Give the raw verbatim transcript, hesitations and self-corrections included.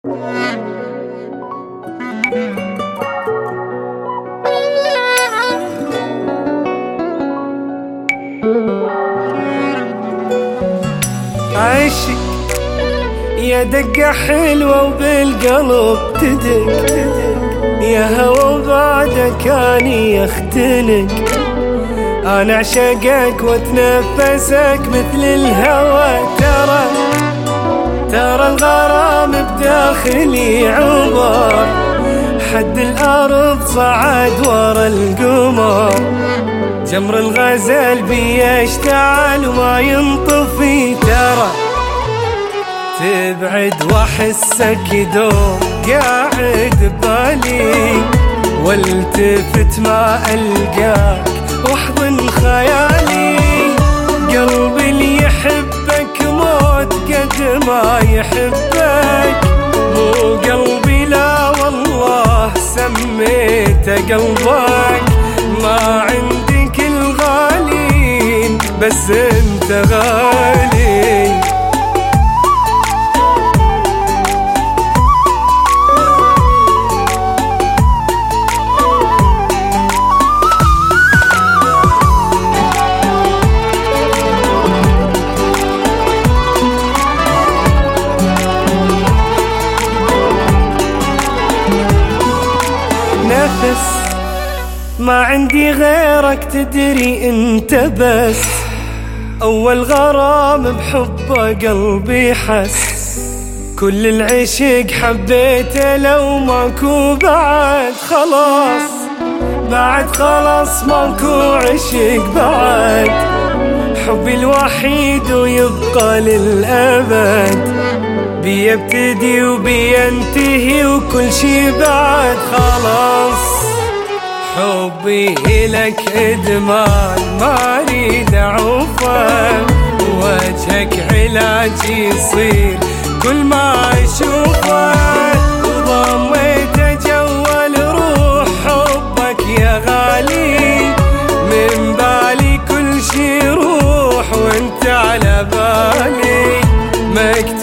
عشق يا دقة حلوة وبالقلب تدق يا هوا وبعدك اني اختنق. انا اعشقك واتنفسك مثل الهوى. ترى ترى الغرام بداخلي عبر حد الارض صعد ورا القمر. جمر الغزل بيشتعل وما ينطفي. ترى تبعد واحسك يدور قاعد ببالي والتفت ما القاك واحضن خيالي. قلبي اللي يحبك موت قد ما يحبك. مو قلبي لا والله سميته قلبك. ما عندي كل غالين بس انت غالي. نفس ما عندي غيرك تدري انت بس. اول غرام بحبه قلبي حس. كل العشق حبيته لو ماكو بعد خلاص. بعد خلاص ماكو عشق بعد. حبي الوحيد ويبقى للأبد. بيبتدي وبينتهي وكل شي بعد خلاص. حبي إلك إدمان ما أريد أعوفه. وجهك علاجي يصير كل ما أشوفه. وضميت جوال روح حبك يا غالي. من بالي كل شي روح وانت على بالي.